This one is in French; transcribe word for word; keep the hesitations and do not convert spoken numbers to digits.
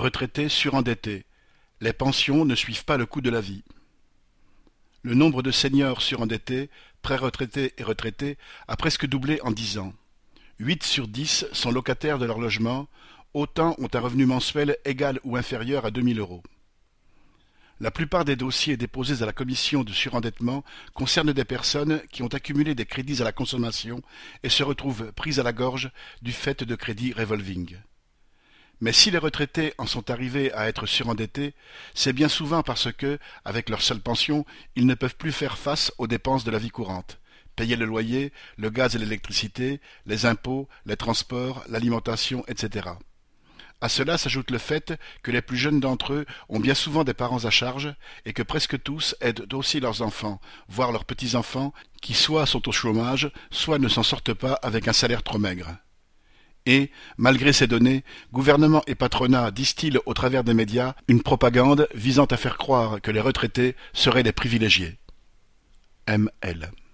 retraités surendettés. Les pensions ne suivent pas le coût de la vie. Le nombre de seniors surendettés, pré-retraités et retraités, a presque doublé en dix ans. Huit sur dix sont locataires de leur logement, autant ont un revenu mensuel égal ou inférieur à deux mille euros. La plupart des dossiers déposés à la commission de surendettement concernent des personnes qui ont accumulé des crédits à la consommation et se retrouvent prises à la gorge du fait de crédits revolving. Mais si les retraités en sont arrivés à être surendettés, c'est bien souvent parce que, avec leur seule pension, ils ne peuvent plus faire face aux dépenses de la vie courante. Payer le loyer, le gaz et l'électricité, les impôts, les transports, l'alimentation, et cetera. À cela s'ajoute le fait que les plus jeunes d'entre eux ont bien souvent des parents à charge et que presque tous aident aussi leurs enfants, voire leurs petits-enfants, qui soit sont au chômage, soit ne s'en sortent pas avec un salaire trop maigre. Et, malgré ces données, gouvernement et patronat distillent au travers des médias une propagande visant à faire croire que les retraités seraient des privilégiés. M L